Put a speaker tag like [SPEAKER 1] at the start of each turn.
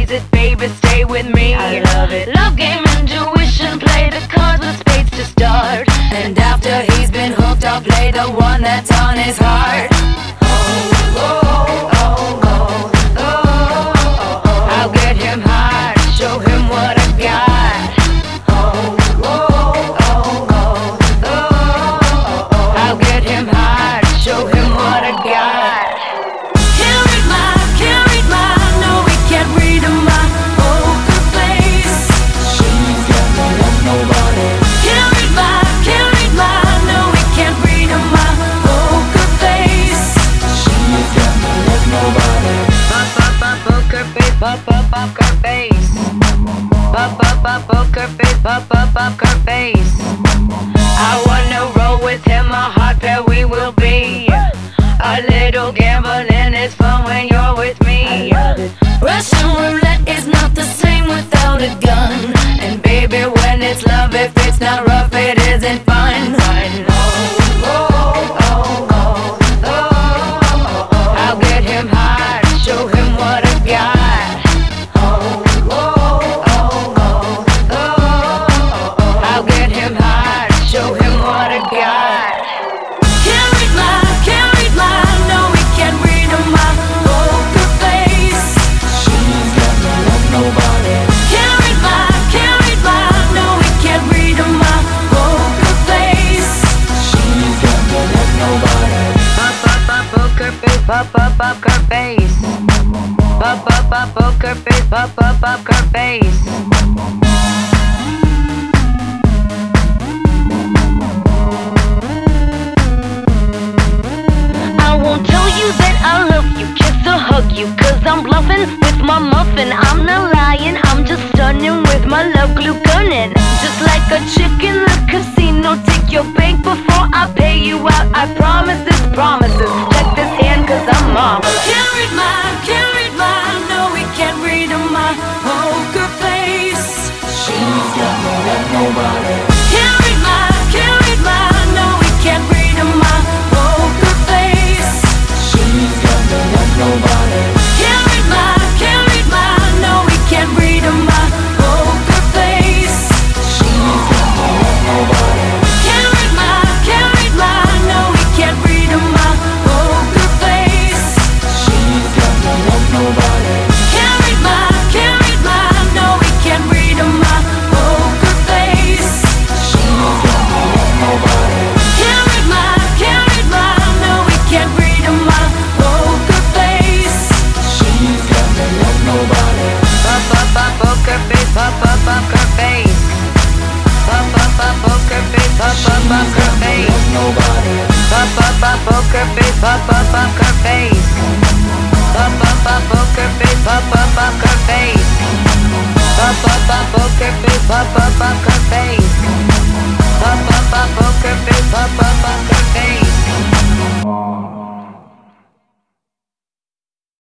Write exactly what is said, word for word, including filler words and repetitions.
[SPEAKER 1] plays it, baby, stay with me. I love it. Love game, intuition, play the cards with spades to start. And after he's been hooked, I'll play the one that's on his heart. Oh, oh, oh, oh, oh, oh, oh. I'll get him high, show him what I got. Oh, oh, oh, oh, oh, oh, oh. I'll get him high, show him what I got. Can't read my, can't read my, no, we can't read my poker face.
[SPEAKER 2] She's got me like nobody.
[SPEAKER 1] Can't read my, can't read my, no, we can't read my poker face.
[SPEAKER 2] She's got me like nobody.
[SPEAKER 1] Pop, pop, pop, poker face, pop, pop, poker face. Pop, pop, pop, poker face, pop, pop, poker face. I wanna roll with him, a hot pair we will be. A little gambling is fun when you're with me. Russian roulette is not the same without a gun. And baby, when it's love, if it's not rough, it isn't fun. Oh, oh, oh, oh, oh, oh, oh. I'll get him high, show him what I got. Oh, oh, oh, oh, oh, oh, oh. I'll get him high, show him what I got. Can't read my, can't read my, no, we can't read my poker face.
[SPEAKER 2] She's got me like nobody.
[SPEAKER 1] Can't read my, can't read my, no, we can't read my poker face.
[SPEAKER 2] She's got me like nobody.
[SPEAKER 1] Pop, pop, pop, poker face, pop, pop, poker face. Pop, pop, pop, poker face, pop, pop, poker face. I won't tell you that I love you, kiss or hug you, cause I'm bluffing with my muffin. I'm not lying, I'm just stunning with my love glue gunning. Just like a chick in the casino, take your bank before I pay you out. I promise this promises, check this hand cause I'm marvelous. Can't read my, can't read my, no, we can't read my poker face.
[SPEAKER 2] She's got me like nobody.
[SPEAKER 1] Can't read my, can't read my, no, we can't read my poker face.
[SPEAKER 2] She's got me like nobody.
[SPEAKER 1] Can't read my, can't read my, no, we can't read my poker face.
[SPEAKER 2] She's got me like nobody.
[SPEAKER 1] Can't read my, can't read my, no, we can't read my poker face.
[SPEAKER 2] She's got me like nobody.
[SPEAKER 1] Can't read my, can't read my, no, we can't read my poker face.
[SPEAKER 2] She's got me like nobody.
[SPEAKER 1] Can't read my, can't read my, no, we can't read my poker face.
[SPEAKER 2] She's got me like nobody.
[SPEAKER 1] Pop, pop, pop, poker face, pop, pop, poker face. Pop, pop, pop, poker face, pop, pop, poker face.
[SPEAKER 2] Like nobody.
[SPEAKER 1] Pop, pop, pop, poker face, pop, pop, poker face. Pop, pop, pop, poker face, pop, pop, poker face. Pop, pop, pop, poker face, pop, pop, poker face. Pop, pop, pop, poker face, pop, pop, poker face.